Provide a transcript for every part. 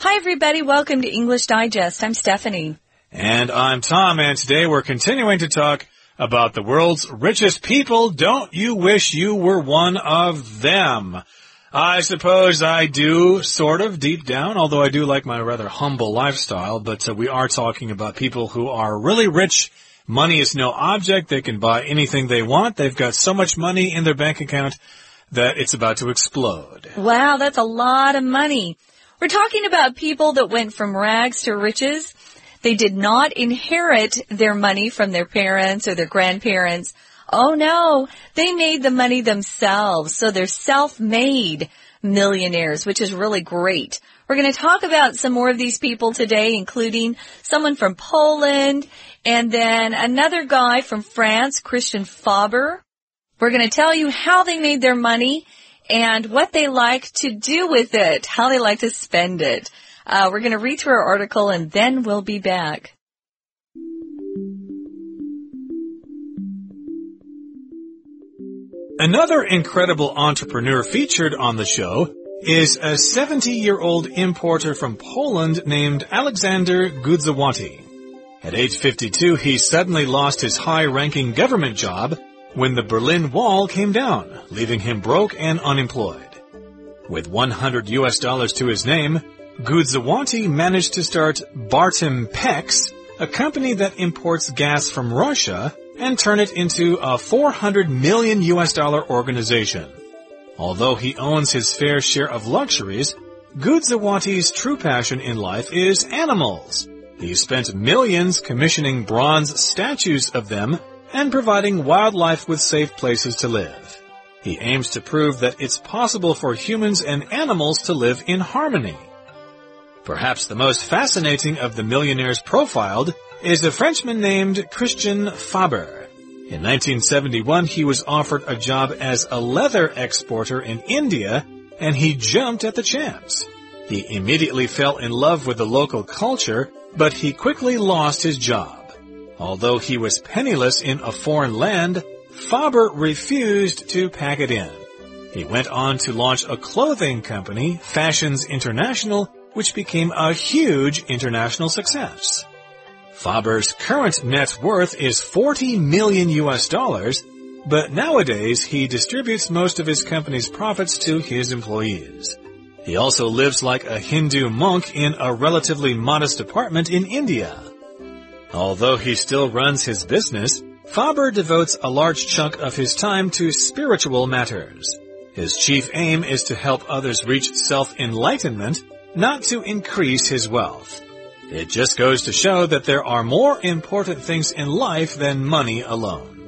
Hi, everybody. Welcome to English Digest. I'm Stephanie. And I'm Tom, and today we're continuing to talk about the world's richest people. Don't you wish you were one of them? I suppose I do, sort of, deep down, although I do like my rather humble lifestyle, but we are talking about people who are really rich. Money is no object. They can buy anything they want. They've got so much money in their bank account that it's about to explode. Wow, that's a lot of money. We're talking about people that went from rags to riches. They did not inherit their money from their parents or their grandparents. Oh no, they made the money themselves. So they're self-made millionaires, which is really great. We're going to talk about some more of these people today, including someone from Poland and then another guy from France, Christian Faber. We're going to tell you how they made their money and what they like to do with it, how they like to spend it. We're going to read through our article and then we'll be back. Another incredible entrepreneur featured on the show is a 70-year-old importer from Poland named Alexander Gudzowati. At age 52, he suddenly lost his high-ranking government job when the Berlin Wall came down, leaving him broke and unemployed. With $100 to his name, Gudzowati managed to start Bartempex, a company that imports gas from Russia, and turn it into a $400 million organization. Although he owns his fair share of luxuries, Gudzowati's true passion in life is animals. He spent millions commissioning bronze statues of them and providing wildlife with safe places to live. He aims to prove that it's possible for humans and animals to live in harmony. Perhaps the most fascinating of the millionaires profiled is a Frenchman named Christian Faber. In 1971, he was offered a job as a leather exporter in India, and he jumped at the chance. He immediately fell in love with the local culture, but he quickly lost his job. Although he was penniless in a foreign land, Faber refused to pack it in. He went on to launch a clothing company, Fashions International, which became a huge international success. Faber's current net worth is $40 million, but nowadays he distributes most of his company's profits to his employees. He also lives like a Hindu monk in a relatively modest apartment in India. Although he still runs his business, Faber devotes a large chunk of his time to spiritual matters. His chief aim is to help others reach self-enlightenment, not to increase his wealth. It just goes to show that there are more important things in life than money alone.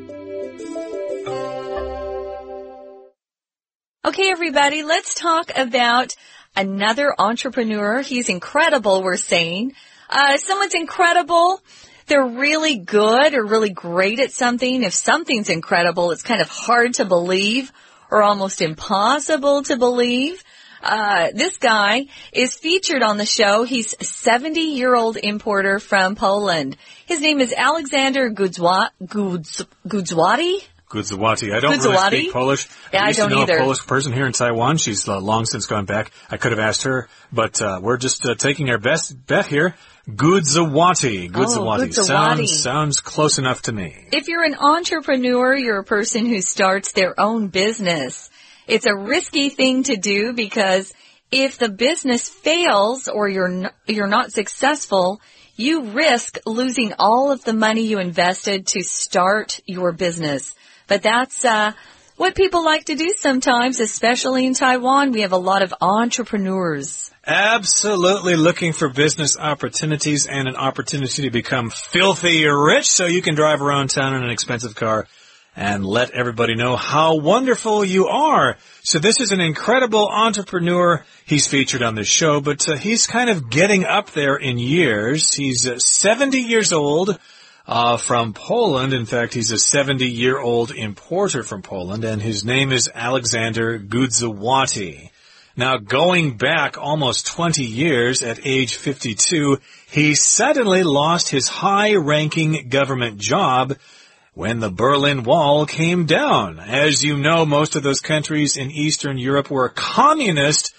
Okay, everybody, let's talk about another entrepreneur. He's incredible, we're saying. Someone's incredible. They're really good or really great at something. If something's incredible, it's kind of hard to believe or almost impossible to believe. This guy is featured on the show. He's a 70-year-old importer from Poland. His name is Alexander Gudzowati. Gudzowati. I don't really speak Polish. Yeah, I don't either. A Polish person here in Taiwan. She's long since gone back. I could have asked her, but we're just taking our best bet here. Gudzowati. Gudzowati. Sounds close enough to me. If you're an entrepreneur, you're a person who starts their own business. It's a risky thing to do because if the business fails or you're not successful, you risk losing all of the money you invested to start your business. But that's what people like to do sometimes, especially in Taiwan. We have a lot of entrepreneurs. Absolutely looking for business opportunities and an opportunity to become filthy rich so you can drive around town in an expensive car and let everybody know how wonderful you are. So this is an incredible entrepreneur. He's featured on this show, but he's kind of getting up there in years. He's 70 years old from Poland. In fact, he's a 70-year-old importer from Poland, and his name is Alexander Gudzowati. Now, going back almost 20 years at age 52, he suddenly lost his high-ranking government job when the Berlin Wall came down. As you know, most of those countries in Eastern Europe were communist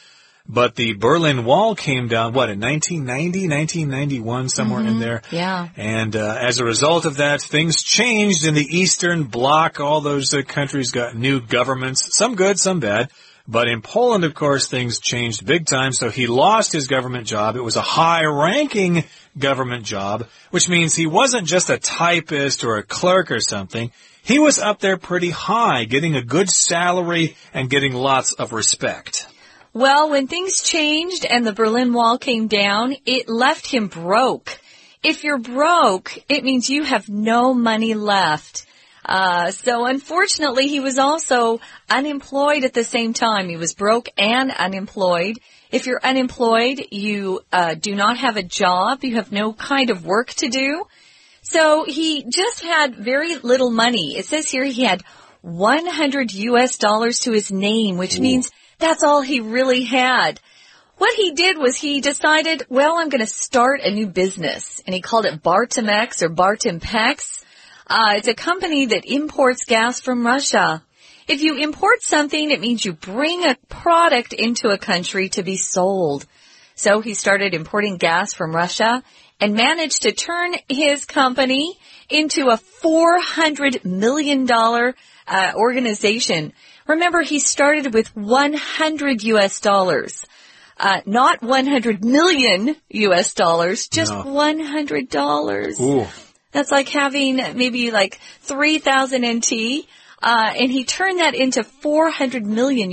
But the Berlin Wall came down, in 1990, 1991, somewhere in there. Yeah. And as a result of that, things changed in the Eastern Bloc. All those countries got new governments, some good, some bad. But in Poland, of course, things changed big time, so he lost his government job. It was a high-ranking government job, which means he wasn't just a typist or a clerk or something. He was up there pretty high, getting a good salary and getting lots of respect. Well, when things changed and the Berlin Wall came down, it left him broke. If you're broke, it means you have no money left. So unfortunately, he was also unemployed at the same time. He was broke and unemployed. If you're unemployed, you do not have a job. You have no kind of work to do. So he just had very little money. It says here he had $100 to his name, which means that's all he really had. What he did was he decided, well, I'm going to start a new business. And he called it Bartemex or Bartempex. It's a company that imports gas from Russia. If you import something, it means you bring a product into a country to be sold. So he started importing gas from Russia and managed to turn his company into a $400 million organization. Remember, he started with $100, not $100 million, just $100. Ooh. That's like having maybe like 3,000 NT, and he turned that into $400 million.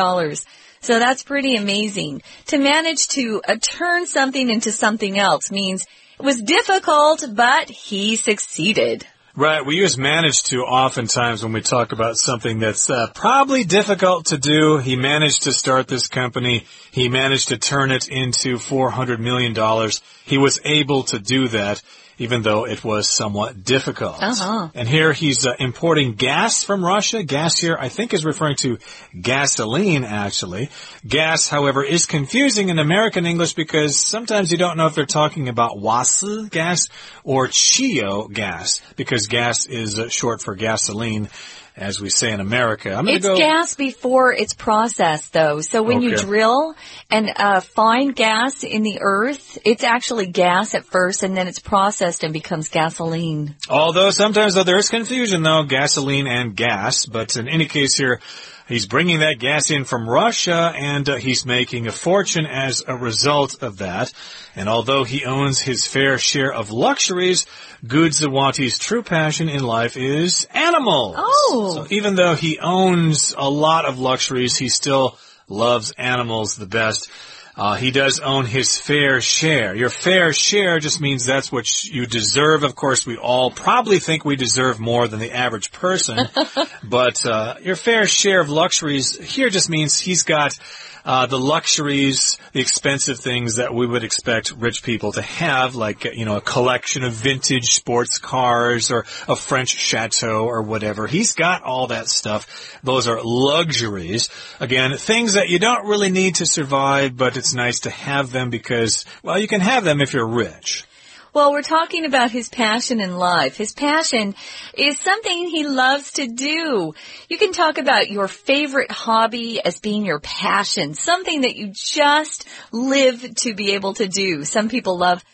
So that's pretty amazing. To manage to turn something into something else means it was difficult, but he succeeded. Right, we use managed to oftentimes when we talk about something that's probably difficult to do. He managed to start this company. He managed to turn it into $400 million. He was able to do that, even though it was somewhat difficult. And here he's importing gas from Russia. Gas here, I think, is referring to gasoline, actually. Gas, however, is confusing in American English because sometimes you don't know if they're talking about WASS gas or CHIO gas, because gas is short for gasoline, as we say in America. It's gas before it's processed, though. So when you drill and find gas in the earth, it's actually gas at first, and then it's processed and becomes gasoline. Although sometimes there is confusion, though, gasoline and gas. But in any case here, he's bringing that gas in from Russia, and he's making a fortune as a result of that. And although he owns his fair share of luxuries, Gudzawati's true passion in life is animals. Oh. So even though he owns a lot of luxuries, he still loves animals the best. He does own his fair share. Your fair share just means that's what you deserve. Of course, we all probably think we deserve more than the average person. But your fair share of luxuries here just means he's got the luxuries, the expensive things that we would expect rich people to have, like, a collection of vintage sports cars or a French chateau or whatever. He's got all that stuff. Those are luxuries. Again, things that you don't really need to survive, but it's nice to have them because, well, you can have them if you're rich. Well, we're talking about his passion in life. His passion is something he loves to do. You can talk about your favorite hobby as being your passion, something that you just live to be able to do. Some people love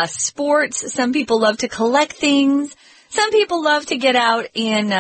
sports. Some people love to collect things. Some people love to get out in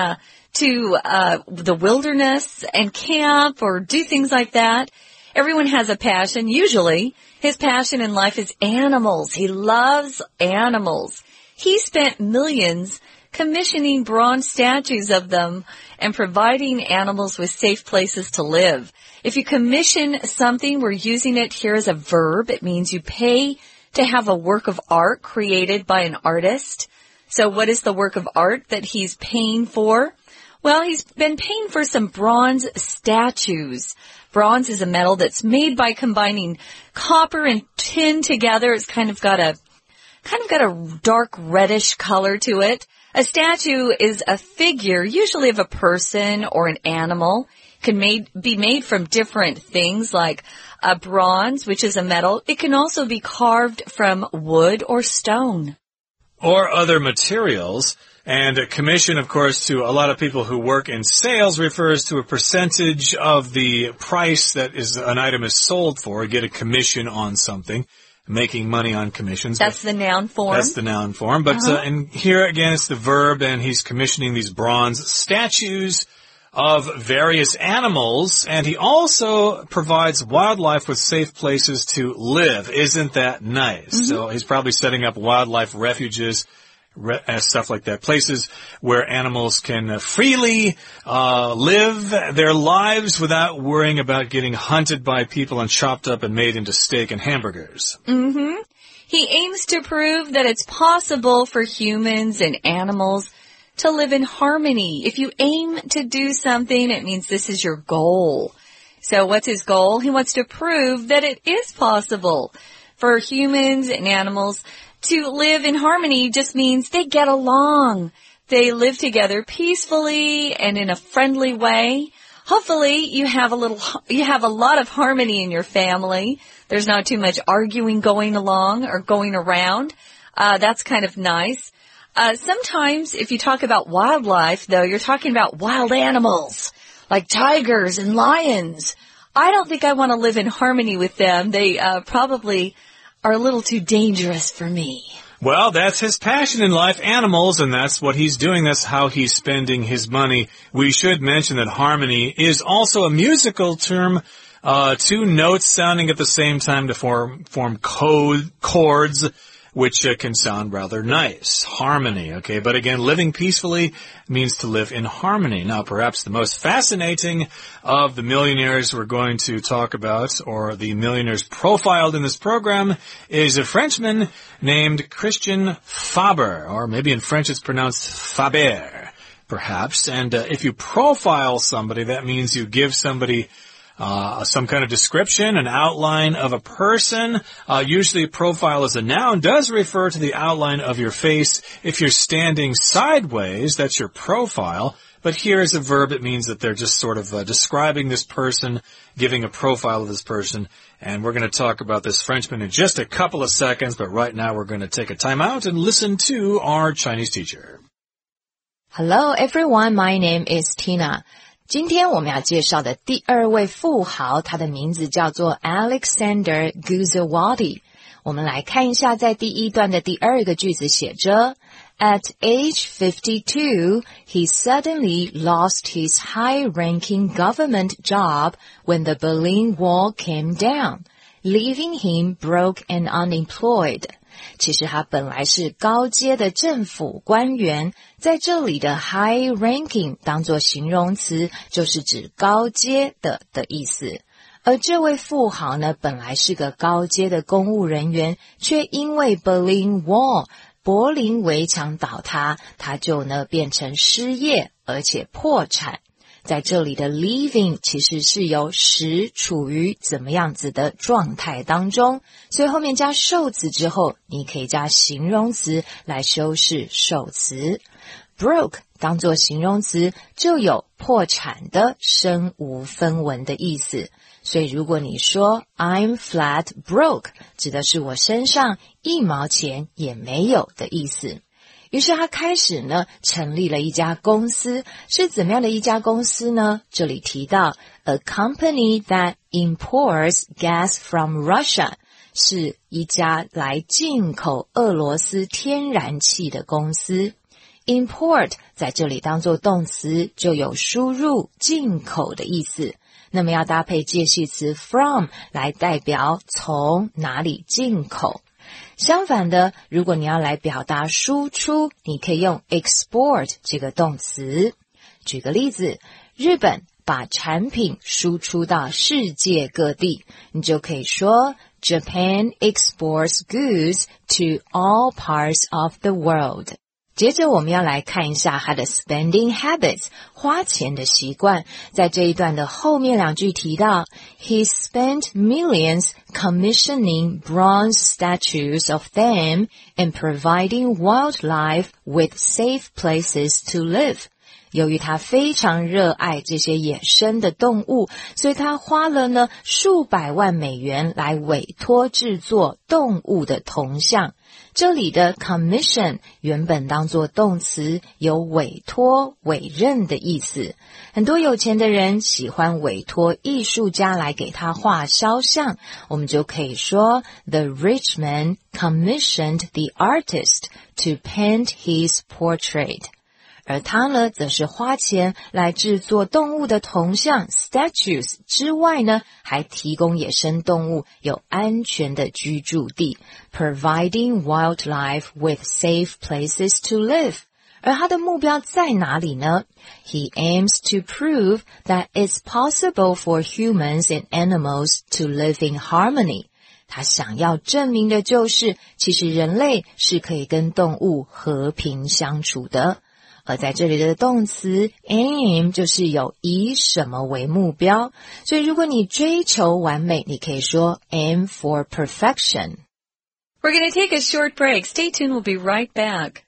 to the wilderness and camp or do things like that. Everyone has a passion, usually. His passion in life is animals. He loves animals. He spent millions commissioning bronze statues of them and providing animals with safe places to live. If you commission something, we're using it here as a verb. It means you pay to have a work of art created by an artist. So what is the work of art that he's paying for? Well, he's been paying for some bronze statues. Bronze is a metal that's made by combining copper and tin together. It's kind of got a dark reddish color to it. A statue is a figure, usually of a person or an animal. It can be made from different things like bronze, which is a metal. It can also be carved from wood or stone. or other materials. And a commission, of course, to a lot of people who work in sales refers to a percentage of the price that an item is sold for. You get a commission on something, making money on commissions. That's the noun form. That's the noun form. But and here again, it's the verb, and he's commissioning these bronze statues of various animals, and he also provides wildlife with safe places to live. Isn't that nice? So he's probably setting up wildlife refuges, stuff like that, places where animals can freely live their lives without worrying about getting hunted by people and chopped up and made into steak and hamburgers. He aims to prove that it's possible for humans and animals to live in harmony. If you aim to do something, it means this is your goal. So what's his goal? He wants to prove that it is possible for humans and animals to live in harmony. Just means they get along. They live together peacefully and in a friendly way. Hopefully you have a lot of harmony in your family. There's not too much arguing going along or going around. That's kind of nice. Sometimes if you talk about wildlife, though, you're talking about wild animals like tigers and lions. I don't think I want to live in harmony with them. They probably are a little too dangerous for me. Well, that's his passion in life, animals, and that's what he's doing. That's how he's spending his money. We should mention that harmony is also a musical term, two notes sounding at the same time to form chords, which can sound rather nice. Harmony, okay? But again, living peacefully means to live in harmony. Now, perhaps the most fascinating of the millionaires we're going to talk about, or the millionaires profiled in this program, is a Frenchman named Christian Faber, or maybe in French it's pronounced Faber, perhaps. And if you profile somebody, that means you give somebody some kind of description, an outline of a person. Usually profile as a noun does refer to the outline of your face. If you're standing sideways, that's your profile. But here as a verb, it means that they're just sort of describing this person, giving a profile of this person. And we're going to talk about this Frenchman in just a couple of seconds. But right now we're going to take a time out and listen to our Chinese teacher. Hello everyone, my name is Tina. 今天我们要介绍的第二位富豪，他的名字叫做 Alexander Guzewati。我们来看一下，在第一段的第二个句子写着 At age 52, he suddenly lost his high-ranking government job when the Berlin Wall came down, leaving him broke and unemployed. 其实他本来是高阶的政府官员，在这里的 high ranking 当作形容词，就是指高阶的意思。而这位富豪呢，本来是个高阶的公务人员，却因为 Berlin Wall 柏林围墙倒塌，他就呢变成失业，而且破产。在这里的 leaving 其实是由使处于怎么样子的状态当中，所以后面加受词之后，你可以加形容词来修饰受词。broke 当作形容词就有破产的、身无分文的意思，所以如果你说 I'm flat broke， 指的是我身上1毛钱也没有的意思。于是他开始呢，成立了一家公司，是怎么样的一家公司呢？这里提到 a company that imports gas from Russia， 是一家来进口俄罗斯天然气的公司。import 在这里当作动词，就有输入、进口的意思。那么要搭配介系词 from 来代表从哪里进口。相反的，如果你要来表达输出，你可以用 export 这个动词。举个例子，日本把产品输出到世界各地，你就可以说 Japan exports goods to all parts of the world。接着我们要来看一下他的 spending habits， 花钱的习惯。在这一段的后面两句提到 He spent millions commissioning bronze statues of them and providing wildlife with safe places to live。 由于他非常热爱这些野生的动物，所以他花了呢数百万美元来委托制作动物的铜像。这里的 commission 原本当作动词，有委托、委任的意思。很多有钱的人喜欢委托艺术家来给他画肖像，我们就可以说 The rich man commissioned the artist to paint his portrait。而他呢，则是花钱来制作动物的铜像 statues 之外呢，还提供野生动物有安全的居住地 providing wildlife with safe places to live。而他的目标在哪里呢？ He aims to prove that it's possible for humans and animals to live in harmony。他想要证明的就是，其实人类是可以跟动物和平相处的。而在这里的动词 aim 就是有以什么为目标，所以如果你追求完美，你可以说 aim for perfection。 We're going to take a short break. Stay tuned. We'll be right back.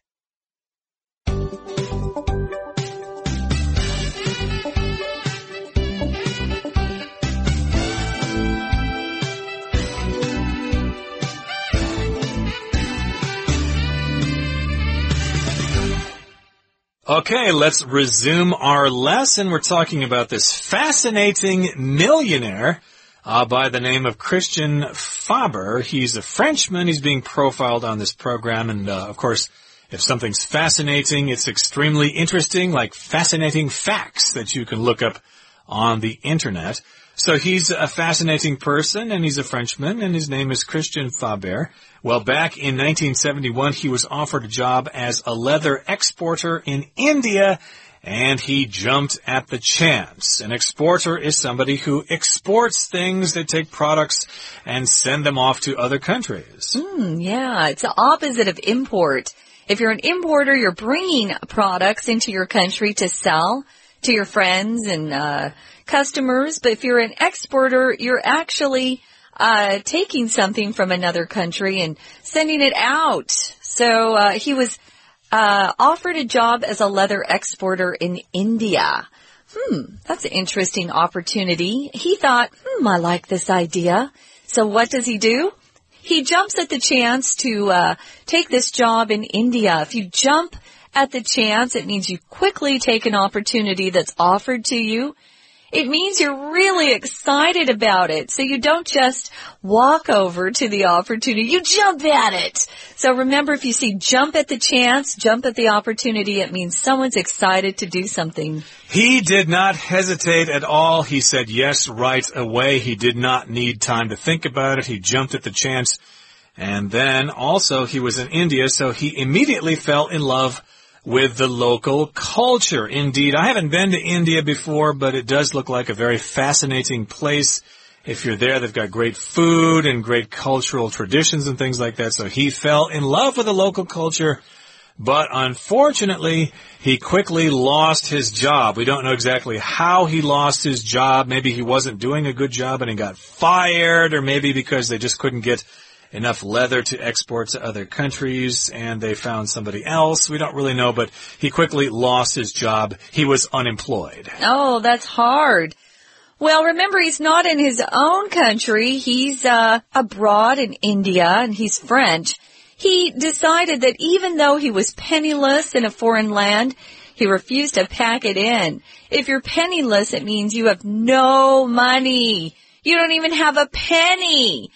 Okay, let's resume our lesson. We're talking about this fascinating millionaire by the name of Christian Faber. He's a Frenchman. He's being profiled on this program. And, of course, if something's fascinating, it's extremely interesting, like fascinating facts that you can look up on the Internet. So he's a fascinating person, and he's a Frenchman, and his name is Christian Faber. Well, back in 1971, he was offered a job as a leather exporter in India, and he jumped at the chance. An exporter is somebody who exports things. They take products and send them off to other countries. Yeah, it's the opposite of import. If you're an importer, you're bringing products into your country to sell to your friends and customers. But if you're an exporter, you're actually taking something from another country and sending it out. So he was offered a job as a leather exporter in India. That's an interesting opportunity. He thought, I like this idea. So what does he do? He jumps at the chance to take this job in India. If you jump at the chance, it means you quickly take an opportunity that's offered to you. It means you're really excited about it. So you don't just walk over to the opportunity, you jump at it. So remember, if you see jump at the chance, jump at the opportunity, it means someone's excited to do something. He did not hesitate at all. He said yes right away. He did not need time to think about it. He jumped at the chance. And then also he was in India, so he immediately fell in love with the local culture. Indeed, I haven't been to India before, but it does look like a very fascinating place. If you're there, they've got great food and great cultural traditions and things like that. So he fell in love with the local culture, but unfortunately, he quickly lost his job. We don't know exactly how he lost his job. Maybe he wasn't doing a good job and he got fired, or maybe because they just couldn't get enough leather to export to other countries, and they found somebody else. We don't really know, but he quickly lost his job. He was unemployed. Oh, that's hard. Well, remember, he's not in his own country. He's abroad in India, and he's French. He decided that even though he was penniless in a foreign land, he refused to pack it in. If you're penniless, it means you have no money. You don't even have a penny.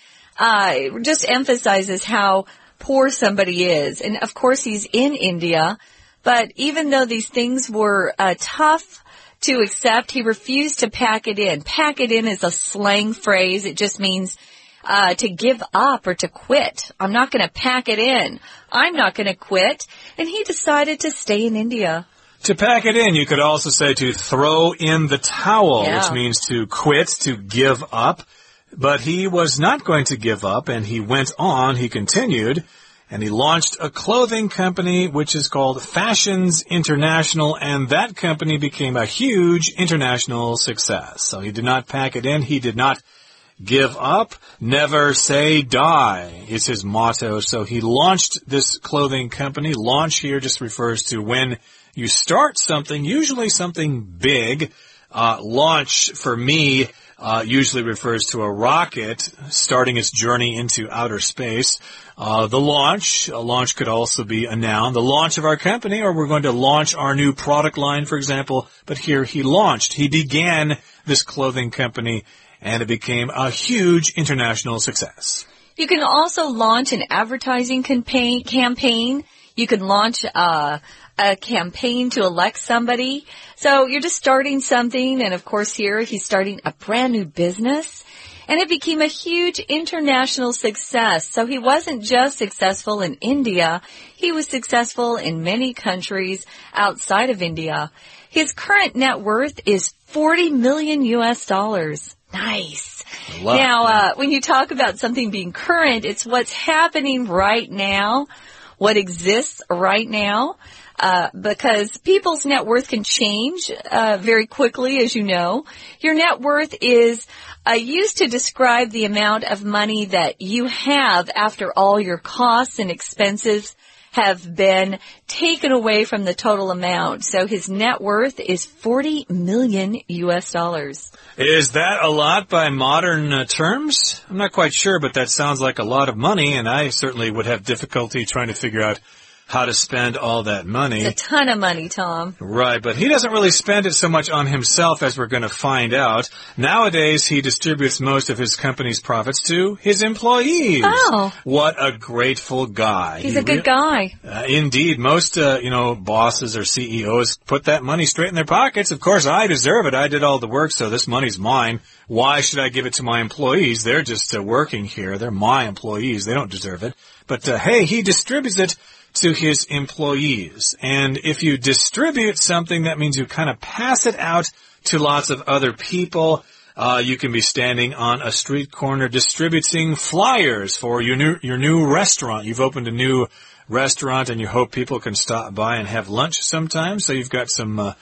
It just emphasizes how poor somebody is. And of course he's in India, but even though these things were tough to accept, he refused to pack it in. Pack it in is a slang phrase. It just means to give up or to quit. I'm not going to pack it in. I'm not going to quit. And he decided to stay in India. To pack it in, you could also say to throw in the towel, Yeah. which means to quit, to give up. But he was not going to give up, and he went on, he continued, and he launched a clothing company which is called Fashions International, and that company became a huge international success. So he did not pack it in, he did not give up, never say die is his motto. So he launched this clothing company. Launch here just refers to when you start something, usually something big. Launch, for me, usually refers to a rocket starting its journey into outer space. A launch could also be a noun. The launch of our company, or we're going to launch our new product line, for example. But here he began this clothing company, and it became a huge international success. You can also launch an advertising campaign. You can launch a campaign to elect somebody. So you're just starting something, and of course here he's starting a brand new business, and it became a huge international success. So he wasn't just successful in India, he was successful in many countries outside of India. His current net worth is $40 million US. Nice. Now, when you talk about something being current, it's what's happening right now, what exists right now. Because people's net worth can change very quickly, as you know. Your net worth is used to describe the amount of money that you have after all your costs and expenses have been taken away from the total amount. So his net worth is $40 million US. Is that a lot by modern terms? I'm not quite sure, but that sounds like a lot of money, and I certainly would have difficulty trying to figure out how to spend all that money. It's a ton of money, Tom. Right, but he doesn't really spend it so much on himself, as we're going to find out. Nowadays, he distributes most of his company's profits to his employees. Oh. What a grateful guy. He's a good guy. Indeed. Most, bosses or CEOs put that money straight in their pockets. Of course, I deserve it. I did all the work, so this money's mine. Why should I give it to my employees? They're just working here. They're my employees. They don't deserve it. But, hey, he distributes it to his employees. And if you distribute something, that means you kind of pass it out to lots of other people. You can be standing on a street corner distributing flyers for your new restaurant. You've opened a new restaurant and you hope people can stop by and have lunch sometime. So you've got some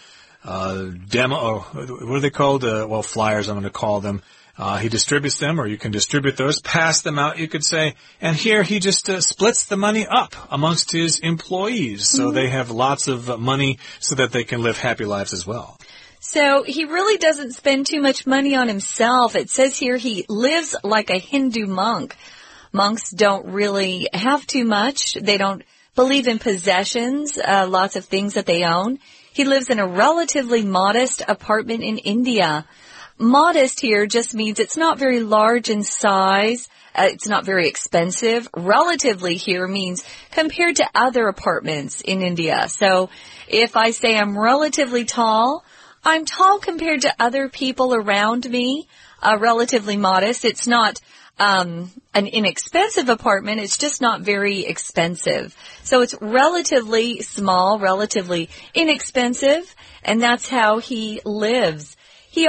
demo, what are they called? Flyers, I'm going to call them. He distributes them, or you can distribute those, pass them out, you could say. And here he just splits the money up amongst his employees, so they have lots of money so that they can live happy lives as well. So he really doesn't spend too much money on himself. It says here he lives like a Hindu monk. Monks don't really have too much. They don't believe in possessions, lots of things that they own. He lives in a relatively modest apartment in India. Modest here just means it's not very large in size. It's not very expensive. Relatively here means compared to other apartments in India. So if I say I'm relatively tall, I'm tall compared to other people around me. Relatively modest. It's not an inexpensive apartment. It's just not very expensive. So it's relatively small, relatively inexpensive, and that's how he lives. He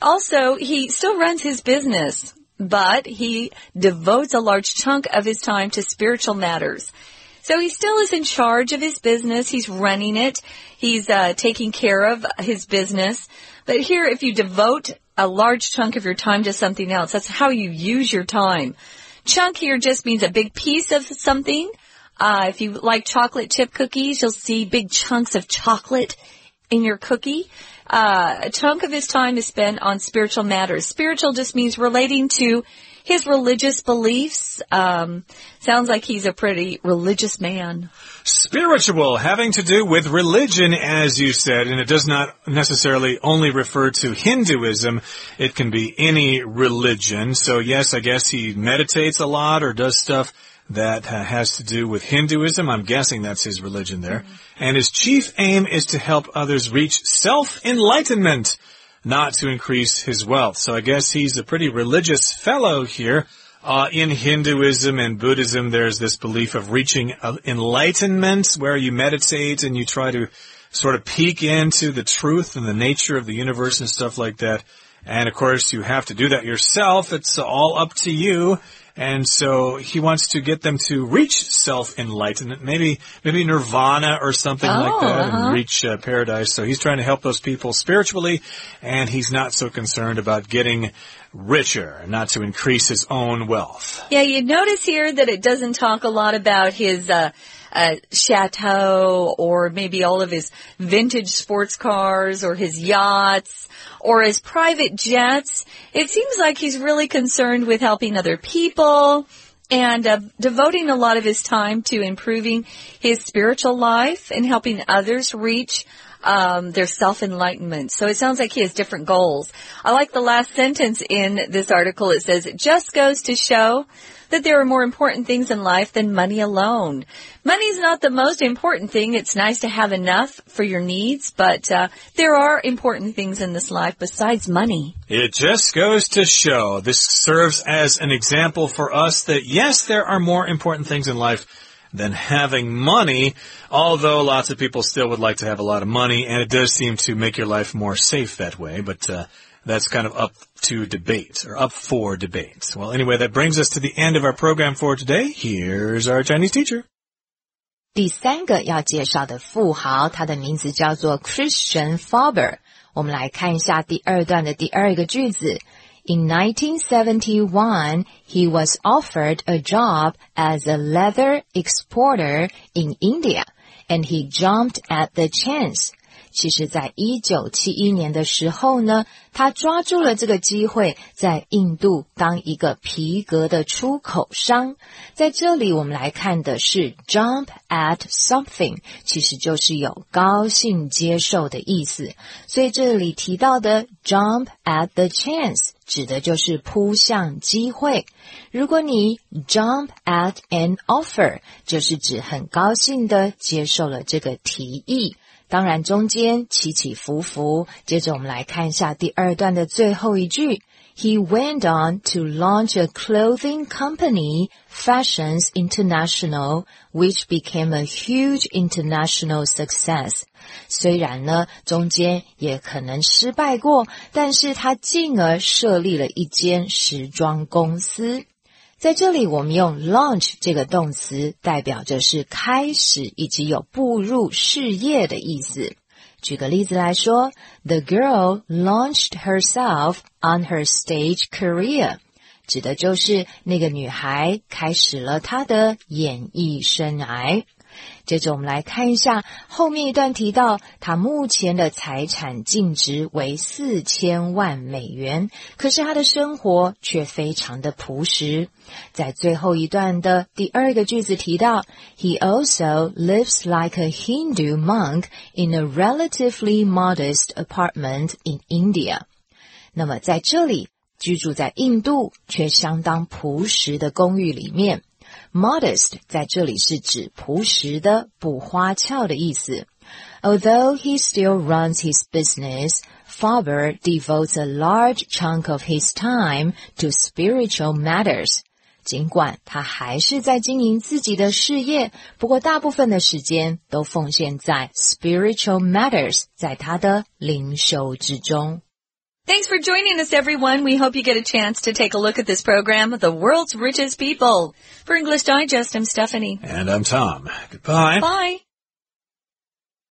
still runs his business, but he devotes a large chunk of his time to spiritual matters. So he still is in charge of his business. He's running it. He's taking care of his business. But here, if you devote a large chunk of your time to something else, that's how you use your time. Chunk here just means a big piece of something. If you like chocolate chip cookies, you'll see big chunks of chocolate in your cookie. A chunk of his time is spent on spiritual matters. Spiritual just means relating to his religious beliefs. Sounds like he's a pretty religious man. Spiritual, having to do with religion, as you said, and it does not necessarily only refer to Hinduism. It can be any religion. So yes, I guess he meditates a lot or does stuff that has to do with Hinduism. I'm guessing that's his religion there. Mm-hmm. And his chief aim is to help others reach self-enlightenment, not to increase his wealth. So I guess he's a pretty religious fellow here. In Hinduism and Buddhism, there's this belief of reaching enlightenment, where you meditate and you try to sort of peek into the truth and the nature of the universe and stuff like that. And of course, you have to do that yourself. It's all up to you. And so he wants to get them to reach self-enlightenment, maybe nirvana or something like that, and reach paradise. So he's trying to help those people spiritually, and he's not so concerned about getting richer, not to increase his own wealth. Yeah, you notice here that it doesn't talk a lot about his chateau, or maybe all of his vintage sports cars, or his yachts, or his private jets. It seems like he's really concerned with helping other people and devoting a lot of his time to improving his spiritual life and helping others reach their self-enlightenment. So it sounds like he has different goals. I like the last sentence in this article. It says, it just goes to show that there are more important things in life than money alone. Money's not the most important thing. It's nice to have enough for your needs, but there are important things in this life besides money. It just goes to show. This serves as an example for us that, yes, there are more important things in life than having money, although lots of people still would like to have a lot of money, and it does seem to make your life more safe that way, but that's kind of up to debate, or up for debate. Well, anyway, that brings us to the end of our program for today. Here's our Chinese teacher. 第三个要介绍的富豪，他的名字叫做 Christian Faber。我们来看一下第二段的第二个句子。In 1971, he was offered a job as a leather exporter in India, and he jumped at the chance. 其实在1971年的时候呢，他抓住了这个机会，在印度当一个皮革的出口商。在这里我们来看的是 jump at something， 其实就是有高兴接受的意思。所以这里提到的 jump at the chance 指的就是扑向机会。如果你 jump at an offer， 就是指很高兴的接受了这个提议。当然中间起起伏伏，接着我们来看一下第二段的最后一句。He went on to launch a clothing company, Fashions International, which became a huge international success. 虽然呢，中间也可能失败过，但是他进而设立了一间时装公司。在这里我们用 launch 这个动词代表着是开始以及有步入事业的意思。举个例子来说 The girl launched herself on her stage career 指的就是那个女孩开始了她的演艺生涯。接着我们来看一下后面一段提到他目前的财产净值为4000万美元，可是他的生活却非常的朴实。在最后一段的第二个句子提到 He also lives like a Hindu monk in a relatively modest apartment in India。 那么在这里居住在印度却相当朴实的公寓里面。Modest 在这里是指朴实的不花俏的意思。Although he still runs his business, Faber devotes a large chunk of his time to spiritual matters. 尽管他还是在经营自己的事业，不过大部分的时间都奉献在 spiritual matters， 在他的灵修之中。 Thanks for joining us, everyone. We hope you get a chance to take a look at this program, The World's Richest People. For English Digest, I'm Stephanie. And I'm Tom. Goodbye. Bye.